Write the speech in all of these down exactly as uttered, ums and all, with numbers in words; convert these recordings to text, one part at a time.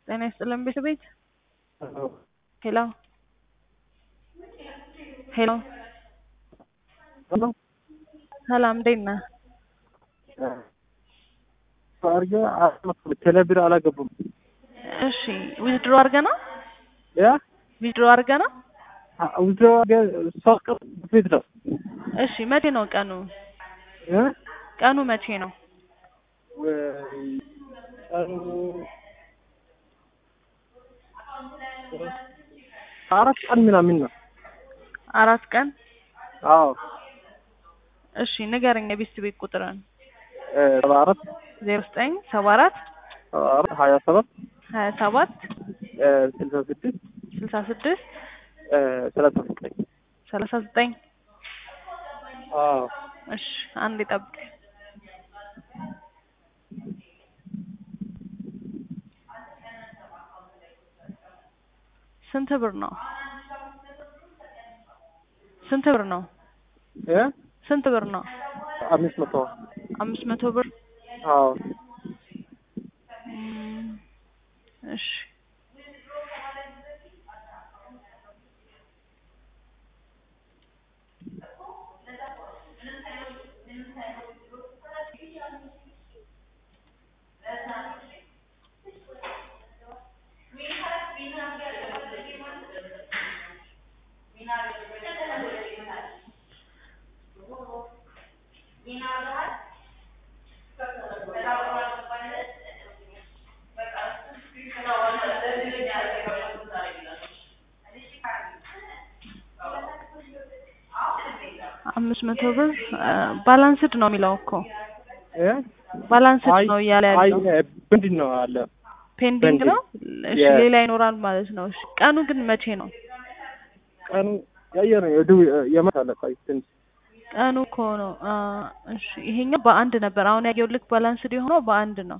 ጤና ይስጥልን ቤተቤት Hello. ሄሎ ሄሎ Hello. ሰላም እንዴት ነህ? አርገ አስመጥ ቴሌብር አላገቡም። እሺ ዊዝድሮ አድርገህ ነው? ያ ዊዝድሮ አድርገህ ነው? ዊዝድሮ አርገ ሶስት ፊት ነው። እሺ መቼ ነው ቀኑ? ያ ቀኑ መቼ ነው? ወይ ቀኑ አራት ቀን ምናምን ነው። አራት ቀን? አዎ። እሺ ንገረኝ የቤት ቤት ቁጥርን። ሰባ አራት ዜሮ ዘጠኝ ሰባ አራት ሀያ ሰባት ሀያ ሰባት ስልሳ ስድስት ስልሳ ስድስት ሰላሳ ዘጠኝ ሰላሳ ዘጠኝ አዎ። እሺ አንዴ ጠብቅ። ስንት ብር ነው? ስንት ብር ነው? እ ስንት ብር ነው? አምስት መቶ አምስት መቶ ብር። አዎ። እሺ አምስት መቶ ብር ባላንስድ ነው የሚለው እኮ እ ባላንስድ ነው እያለ ያለው። አይ ምንድን ነው አለ ፔንዲንግ ነው። እሺ ሌላ ይኖራል ማለት ነው። እሺ ቀኑ ግን መቼ ነው? ቀኑ ያየነው የዱ የመታለ ታይትን ቀኑ እኮ ነው። እሺ ይሄኛው በአንድ ነበር። አሁን ያየው ልክ ባላንስድ የሆነው በአንድ ነው።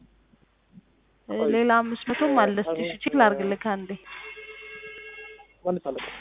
ሌላ አምስት መቶም አለ። እስኪ ቼክ ላድርግልህ አንዴ። ማለት አለ